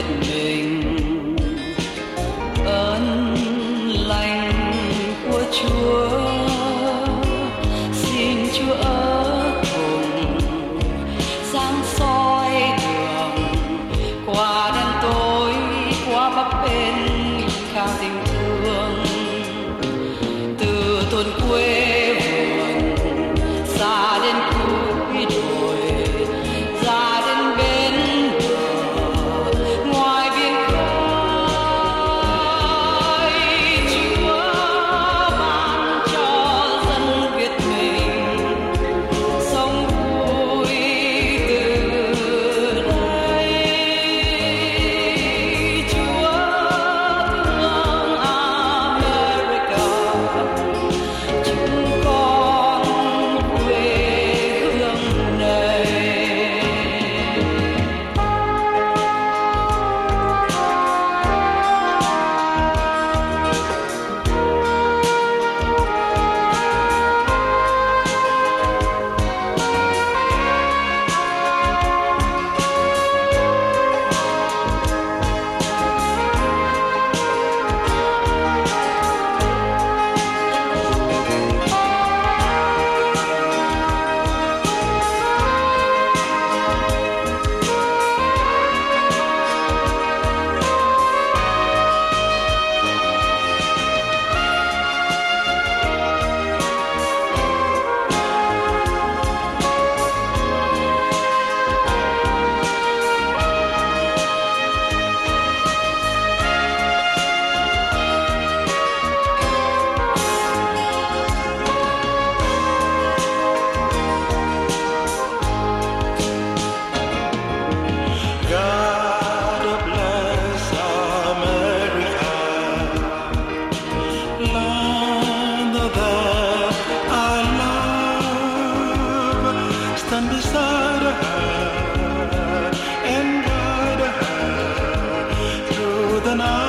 mình. Ơn lành của Chúa, xin Chúa ở cùng, sáng soi đường qua đêm tối, qua bấp bênh khao tình thương. Từ thôn quê vườn xa đến cuối đồi, ra đến bên bờ ngoài biển khơi, Chúa ban cho dân Việt mình sống vui từ đây. Chúa thương America, chúng con quê hương này. God bless America, land that I love. Stand beside her and guide her through the night.